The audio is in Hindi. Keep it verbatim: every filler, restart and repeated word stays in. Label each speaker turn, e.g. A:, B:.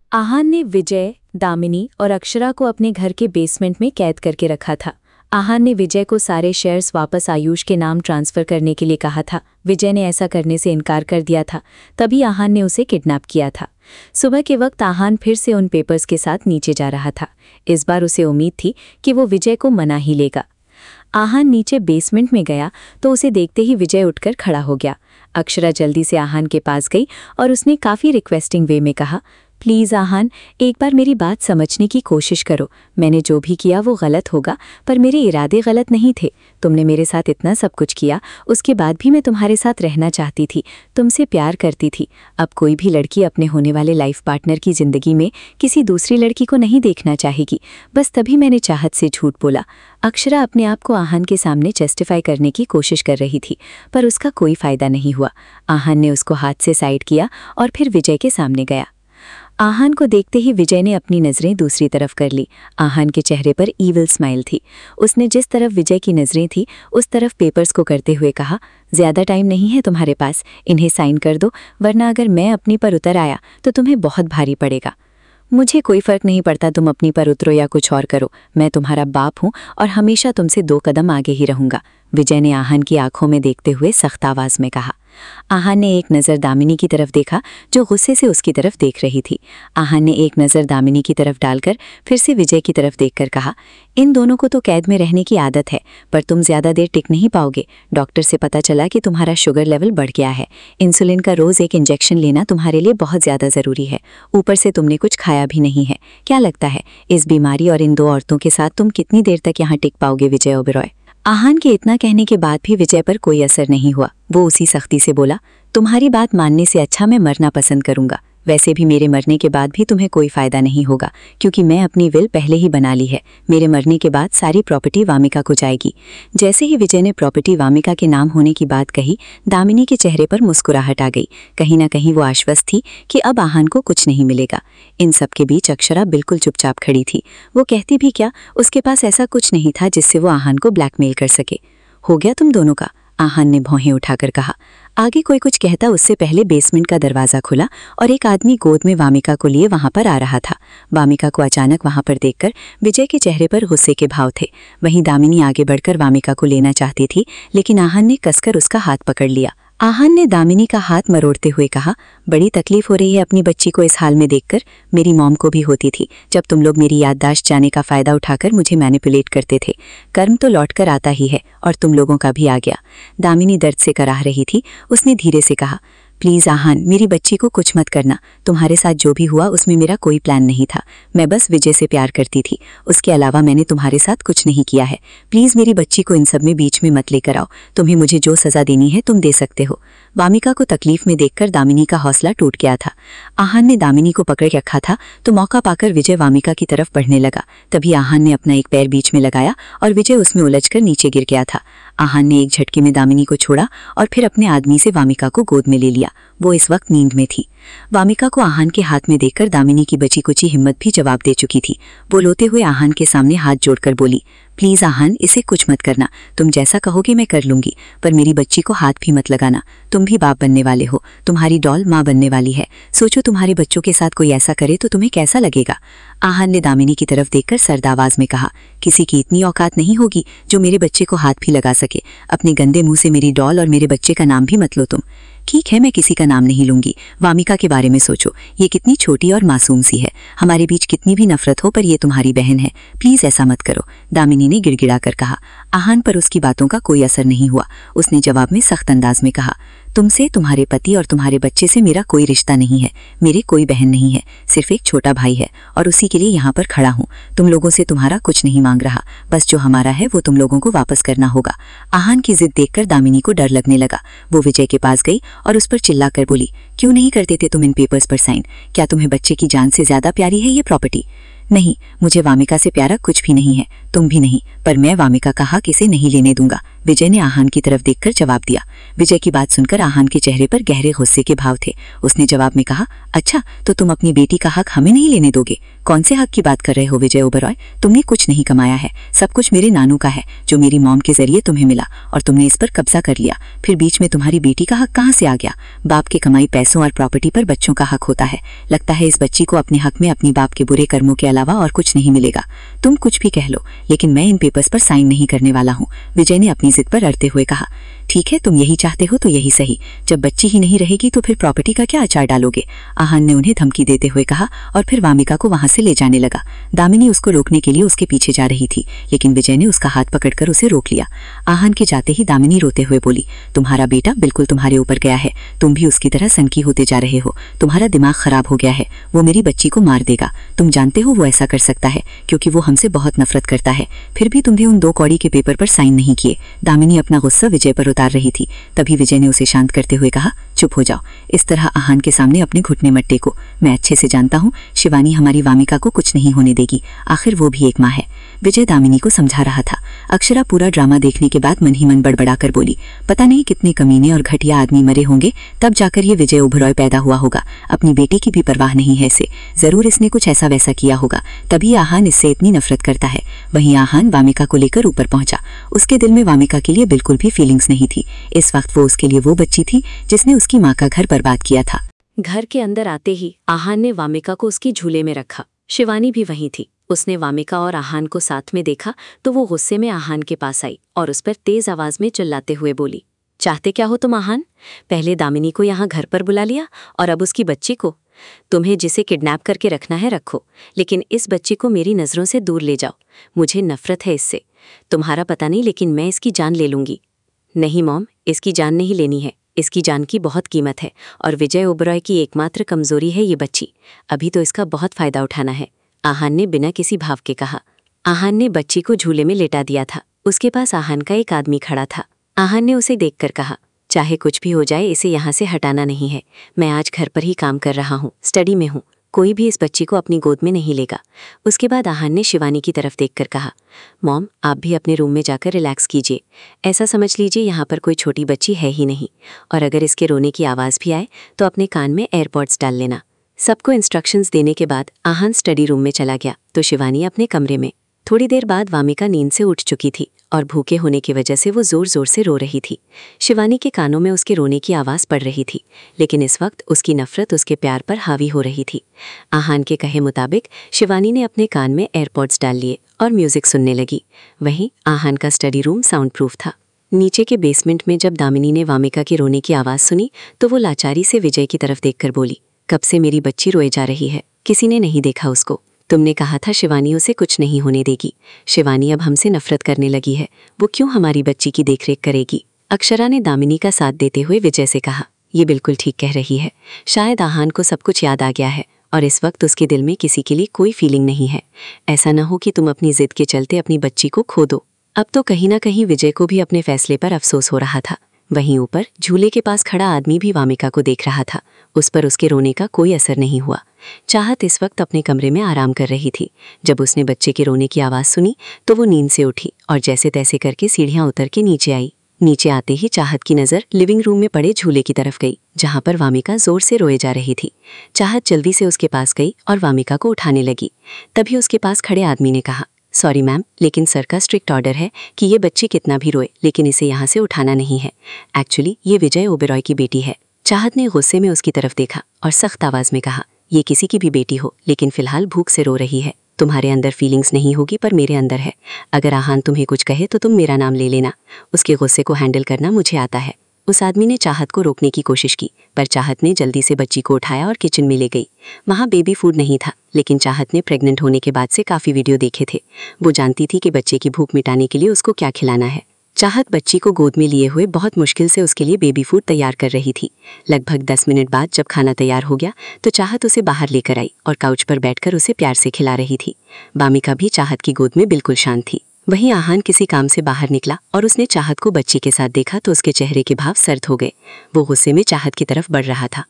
A: आहान ने विजय, दामिनी और अक्षरा को अपने घर के बेसमेंट में कैद करके रखा था। आहान ने विजय को सारे शेयर्स वापस आयुष के नाम ट्रांसफ़र करने के लिए कहा था। विजय ने ऐसा करने से इनकार कर दिया था, तभी आहान ने उसे किडनैप किया था। सुबह के वक्त आहान फिर से उन पेपर्स के साथ नीचे जा रहा था। इस बार उसे उम्मीद थी कि वो विजय को मना ही लेगा। आहान नीचे बेसमेंट में गया तो उसे देखते ही विजय उठकर खड़ा हो गया। अक्षरा जल्दी से आहान के पास गई और उसने काफ़ी रिक्वेस्टिंग वे में कहा, प्लीज़ आहान, एक बार मेरी बात समझने की कोशिश करो। मैंने जो भी किया वो गलत होगा, पर मेरे इरादे गलत नहीं थे। तुमने मेरे साथ इतना सब कुछ किया, उसके बाद भी मैं तुम्हारे साथ रहना चाहती थी, तुमसे प्यार करती थी। अब कोई भी लड़की अपने होने वाले लाइफ पार्टनर की ज़िंदगी में किसी दूसरी लड़की को नहीं देखना चाहेगी। बस तभी मैंने चाहत से झूठ बोला। अक्षरा अपने आप को आहान के सामने जस्टिफाई करने की कोशिश कर रही थी, पर उसका कोई फ़ायदा नहीं हुआ। आहान ने उसको हाथ से साइड किया और फिर विजय के सामने गया। आहान को देखते ही विजय ने अपनी नज़रें दूसरी तरफ कर ली। आहान के चेहरे पर ईविल स्माइल थी। उसने जिस तरफ विजय की नज़रें थी उस तरफ पेपर्स को करते हुए कहा, ज़्यादा टाइम नहीं है तुम्हारे पास, इन्हें साइन कर दो, वरना अगर मैं अपनी पर उतर आया तो तुम्हें बहुत भारी पड़ेगा। मुझे कोई फ़र्क नहीं पड़ता तुम अपनी पर उतरो या कुछ और करो, मैं तुम्हारा बाप हूँ और हमेशा तुमसे दो कदम आगे ही रहूँगा, विजय ने आहान की आंखों में देखते हुए सख्त आवाज़ में कहा। आहान ने एक नज़र दामिनी की तरफ देखा जो गुस्से से उसकी तरफ देख रही थी। आहान ने एक नज़र दामिनी की तरफ डालकर फिर से विजय की तरफ देखकर कहा, इन दोनों को तो कैद में रहने की आदत है, पर तुम ज़्यादा देर टिक नहीं पाओगे। डॉक्टर से पता चला कि तुम्हारा शुगर लेवल बढ़ गया है। इंसुलिन का रोज़ एक इंजेक्शन लेना तुम्हारे लिए बहुत ज़्यादा ज़रूरी है। ऊपर से तुमने कुछ खाया भी नहीं है। क्या लगता है इस बीमारी और इन दो औरतों के साथ तुम कितनी देर तक यहाँ टिक पाओगे, विजय ओबेरॉय? आहान के इतना कहने के बाद भी विजय पर कोई असर नहीं हुआ। वो उसी सख्ती से बोला, तुम्हारी बात मानने से अच्छा मैं मरना पसंद करूंगा। वैसे भी मेरे मरने के बाद भी तुम्हें कोई फ़ायदा नहीं होगा, क्योंकि मैं अपनी विल पहले ही बना ली है। मेरे मरने के बाद सारी प्रॉपर्टी वामिका को जाएगी। जैसे ही विजय ने प्रॉपर्टी वामिका के नाम होने की बात कही, दामिनी के चेहरे पर मुस्कुराहट आ गई। कहीं ना कहीं वो आश्वस्त थी कि अब आहान को कुछ नहीं मिलेगा। इन सब के बीच अक्षरा बिल्कुल चुपचाप खड़ी थी। वो कहती भी क्या, उसके पास ऐसा कुछ नहीं था जिससे वो आहान को ब्लैकमेल कर सके। हो गया तुम दोनों का, आहान ने भौहें उठाकर कहा। आगे कोई कुछ कहता उससे पहले बेसमेंट का दरवाज़ा खुला और एक आदमी गोद में वामिका को लिए वहां पर आ रहा था। वामिका को अचानक वहां पर देखकर विजय के चेहरे पर गुस्से के भाव थे। वहीं दामिनी आगे बढ़कर वामिका को लेना चाहती थी, लेकिन आहान ने कसकर उसका हाथ पकड़ लिया। आहान ने दामिनी का हाथ मरोड़ते हुए कहा, बड़ी तकलीफ हो रही है अपनी बच्ची को इस हाल में देखकर। मेरी मॉम को भी होती थी, जब तुम लोग मेरी याददाश्त जाने का फ़ायदा उठाकर मुझे मैनिपुलेट करते थे। कर्म तो लौट कर आता ही है, और तुम लोगों का भी आ गया। दामिनी दर्द से कराह रही थी। उसने धीरे से कहा, प्लीज़ आहान, मेरी बच्ची को कुछ मत करना। तुम्हारे साथ जो भी हुआ उसमें मेरा कोई प्लान नहीं था। मैं बस विजय से प्यार करती थी, उसके अलावा मैंने तुम्हारे साथ कुछ नहीं किया है। प्लीज़ मेरी बच्ची को इन सब में बीच में मत लेकर आओ। तुम्हें मुझे जो सज़ा देनी है तुम दे सकते हो। वामिका को तकलीफ में देखकर दामिनी का हौसला टूट गया था। आहान ने दामिनी को पकड़ रखा था तो मौका पाकर विजय वामिका की तरफ बढ़ने लगा। तभी आहान ने अपना एक पैर बीच में लगाया और विजय उसमें उलझकर नीचे गिर गया था। आहान ने एक झटके में दामिनी को छोड़ा और फिर अपने आदमी से वामिका को गोद में ले लिया। वो इस वक्त नींद में थी। वामिका को आहान के हाथ में देखकर दामिनी की बची कुची हिम्मत भी जवाब दे चुकी थी। वो रोते हुए आहान के सामने हाथ जोड़कर बोली, प्लीज़ आहान, इसे कुछ मत करना। तुम जैसा कहोगे मैं कर लूंगी, पर मेरी बच्ची को हाथ भी मत लगाना। तुम भी बाप बनने वाले हो, तुम्हारी डॉल माँ बनने वाली है। सोचो तुम्हारे बच्चों के साथ कोई ऐसा करे तो तुम्हें कैसा लगेगा। आहान ने दामिनी की तरफ देखकर सर्द आवाज में कहा, किसी की इतनी औकात नहीं होगी जो मेरे बच्चे को हाथ भी लगा सके। अपने गंदे मुंह से मेरी डॉल और मेरे बच्चे का नाम भी मत लो तुम। ठीक है, मैं किसी का नाम नहीं लूंगी। वामिका के बारे में सोचो, ये कितनी छोटी और मासूम सी है। हमारे बीच कितनी भी नफरत हो, पर ये तुम्हारी बहन है। प्लीज़ ऐसा मत करो, दामिनी ने गिड़गिड़ा कर कहा। आहान पर उसकी बातों का कोई असर नहीं हुआ। उसने जवाब में सख्त अंदाज में कहा, तुमसे, तुम्हारे पति और तुम्हारे बच्चे से मेरा कोई रिश्ता नहीं है। मेरी कोई बहन नहीं है, सिर्फ एक छोटा भाई है, और उसी के लिए यहाँ पर खड़ा हूँ। तुम लोगों से तुम्हारा कुछ नहीं मांग रहा, बस जो हमारा है वो तुम लोगों को वापस करना होगा। आहान की जिद देखकर दामिनी को डर लगने लगा। वो विजय के पास गई और उस पर चिल्लाकर बोली, क्यों नहीं करते थे तुम इन पेपर्स पर साइन? क्या तुम्हें बच्चे की जान से ज्यादा प्यारी है ये प्रॉपर्टी? नहीं, मुझे वामिका से प्यारा कुछ भी नहीं है, तुम भी नहीं, पर मैं वामिका का हक इसे नहीं लेने दूंगा, विजय ने आहान की तरफ देखकर जवाब दिया। विजय की बात सुनकर आहान के चेहरे पर गहरे गुस्से के भाव थे। उसने जवाब में कहा, अच्छा, तो तुम अपनी बेटी का हक हमें नहीं लेने दोगे?
B: कौन से हक की बात कर रहे हो विजय ओबरॉय? तुमने कुछ नहीं कमाया है, सब कुछ मेरे नानू का है जो मेरी मॉम के जरिए तुम्हें मिला और तुमने इस पर कब्जा कर लिया। फिर बीच में तुम्हारी बेटी का हक कहाँ से आ गया? बाप के कमाई पैसों और प्रॉपर्टी पर बच्चों का हक होता है। लगता है इस बच्ची को अपने हक में अपनी बाप के बुरे कर्मों के अलावा और कुछ नहीं मिलेगा। तुम कुछ भी कह लो, लेकिन मैं इन पेपर्स पर साइन नहीं करने वाला हूँ, विजय ने अपनी जिद पर अड़ते हुए कहा। ठीक है, तुम यही चाहते हो तो यही सही। जब बच्ची ही नहीं रहेगी तो फिर प्रॉपर्टी का क्या अचार डालोगे? आहान ने उन्हें धमकी देते हुए कहा और फिर वामिका को वहां से ले जाने लगा। दामिनी उसको रोकने के लिए उसके पीछे जा रही थी, लेकिन विजय ने उसका हाथ पकड़कर उसे रोक लिया। आहान के जाते ही दामिनी रोते हुए बोली, तुम्हारा बेटा बिल्कुल तुम्हारे ऊपर गया है, तुम भी उसकी तरह सनकी होते जा रहे हो। तुम्हारा दिमाग खराब हो गया है, वो मेरी बच्ची को मार देगा। तुम जानते हो वो ऐसा कर सकता है क्योंकि वो हमसे बहुत नफरत करता है, फिर भी तुमने उन दो कौड़ी के पेपर पर साइन नहीं किए। दामिनी अपना गुस्सा विजय पर उतार रही थी, तभी विजय ने उसे शांत करते हुए कहा, चुप हो जाओ। इस तरह आहान के सामने अपने घुटने मत टेको। मैं अच्छे से जानता हूँ शिवानी हमारी वामिका को कुछ नहीं होने देगी, आखिर वो भी एक माँ है। विजय दामिनी को समझा रहा था। अक्षरा पूरा ड्रामा देखने के बाद मन ही मन बड़बड़ाकर बोली, पता नहीं कितने कमीने और घटिया आदमी मरे होंगे, तब जाकर ये विजय ओबरॉय पैदा हुआ होगा। अपनी बेटी की भी परवाह नहीं है इसे, जरूर इसने कुछ ऐसा वैसा किया होगा, तभी आहान इससे इतनी नफरत करता है। वहीं आहान वामिका को लेकर ऊपर पहुंचा। उसके दिल में वामिका के लिए बिल्कुल भी फीलिंग्स नहीं थी। इस वक्त वो उसके लिए वो बच्ची थी जिसने उसकी माँ का घर बर्बाद किया था।
A: घर के अंदर आते ही आहान ने वामिका को उसकी झूले में रखा। शिवानी भी वहीं थी। उसने वामिका और आहान को साथ में देखा तो वो गुस्से में आहान के पास आई और उस पर तेज आवाज में चिल्लाते हुए बोली, चाहते क्या हो तुम आहान? पहले दामिनी को यहाँ घर पर बुला लिया और अब उसकी बच्ची को। तुम्हें जिसे किडनैप करके रखना है रखो, लेकिन इस बच्ची को मेरी नज़रों से दूर ले जाओ। मुझे नफरत है इससे। तुम्हारा पता नहीं, लेकिन मैं इसकी जान ले लूंगी। नहीं मॉम, इसकी जान नहीं लेनी है। इसकी जान की बहुत कीमत है और विजय ओबरॉय की एकमात्र कमजोरी है ये बच्ची। अभी तो इसका बहुत फायदा उठाना है, आहान ने बिना किसी भाव के कहा। आहान ने बच्ची को झूले में लेटा दिया था। उसके पास आहान का एक आदमी खड़ा था। आहान ने उसे देखकर कहा, चाहे कुछ भी हो जाए इसे यहाँ से हटाना नहीं है। मैं आज घर पर ही काम कर रहा हूँ, स्टडी में हूँ। कोई भी इस बच्ची को अपनी गोद में नहीं लेगा। उसके बाद आहान ने शिवानी की तरफ देखकर कहा, मॉम आप भी अपने रूम में जाकर रिलैक्स कीजिए। ऐसा समझ लीजिए यहाँ पर कोई छोटी बच्ची है ही नहीं, और अगर इसके रोने की आवाज़ भी आए तो अपने कान में एयरपॉड्स डाल लेना। सबको इंस्ट्रक्शंस देने के बाद आहान स्टडी रूम में चला गया तो शिवानी अपने कमरे में। थोड़ी देर बाद वामिका नींद से उठ चुकी थी और भूखे होने की वजह से वो जोर जोर से रो रही थी। शिवानी के कानों में उसके रोने की आवाज़ पड़ रही थी, लेकिन इस वक्त उसकी नफरत उसके प्यार पर हावी हो रही थी। आहान के कहे मुताबिक शिवानी ने अपने कान में एयरपॉड्स डाल लिए और म्यूजिक सुनने लगी। वहीं आहान का स्टडी रूम साउंड प्रूफ था। नीचे के बेसमेंट में जब दामिनी ने वामिका की रोने की आवाज़ सुनी तो वो लाचारी से विजय की तरफ देखकर बोली, कब से मेरी बच्ची रोए जा रही है, किसी ने नहीं देखा उसको। तुमने कहा था शिवानी उसे कुछ नहीं होने देगी। शिवानी अब हमसे नफरत करने लगी है, वो क्यों हमारी बच्ची की देखरेख करेगी? अक्षरा ने दामिनी का साथ देते हुए विजय से कहा, ये बिल्कुल ठीक कह रही है। शायद आहान को सब कुछ याद आ गया है और इस वक्त उसके दिल में किसी के लिए कोई फीलिंग नहीं है। ऐसा न हो कि तुम अपनी जिद के चलते अपनी बच्ची को खो दो। अब तो कहीं ना कहीं विजय को भी अपने फैसले पर अफसोस हो रहा था। वहीं ऊपर झूले के पास खड़ा आदमी भी वामिका को देख रहा था। उस पर उसके रोने का कोई असर नहीं हुआ। चाहत इस वक्त अपने कमरे में आराम कर रही थी। जब उसने बच्चे के रोने की आवाज़ सुनी तो वो नींद से उठी और जैसे तैसे करके सीढ़ियाँ उतर के नीचे आई। नीचे आते ही चाहत की नज़र लिविंग रूम में पड़े झूले की तरफ गई, जहाँ पर वामिका जोर से रोए जा रही थी। चाहत जल्दी से उसके पास गई और वामिका को उठाने लगी। तभी उसके पास खड़े आदमी ने कहा, सॉरी मैम, लेकिन सर का स्ट्रिक्ट ऑर्डर है कि ये बच्ची कितना भी रोए लेकिन इसे यहाँ से उठाना नहीं है। एक्चुअली ये विजय ओबेरॉय की बेटी है। चाहत ने गुस्से में उसकी तरफ देखा और सख्त आवाज़ में कहा, ये किसी की भी बेटी हो लेकिन फिलहाल भूख से रो रही है। तुम्हारे अंदर फीलिंग्स नहीं होगी पर मेरे अंदर है। अगर आहान तुम्हें कुछ कहे तो तुम मेरा नाम ले लेना। उसके गुस्से को हैंडल करना मुझे आता है। उस आदमी ने चाहत को रोकने की कोशिश की, पर चाहत ने जल्दी से बच्ची को उठाया और किचन में ले गई। वहाँ बेबी फूड नहीं था, लेकिन चाहत ने प्रेग्नेंट होने के बाद से काफ़ी वीडियो देखे थे। वो जानती थी कि बच्चे की भूख मिटाने के लिए उसको क्या खिलाना है। चाहत बच्ची को गोद में लिए हुए बहुत मुश्किल से उसके लिए बेबी फूड तैयार कर रही थी। लगभग दस मिनट बाद जब खाना तैयार हो गया तो चाहत उसे बाहर लेकर आई और काउच पर बैठकर उसे प्यार से खिला रही थी। वामिका भी चाहत की गोद में बिल्कुल शांत थी। वहीं आहान किसी काम से बाहर निकला और उसने चाहत को बच्ची के साथ देखा तो उसके चेहरे के भाव सर्द हो गए। वो गुस्से में चाहत की तरफ बढ़ रहा था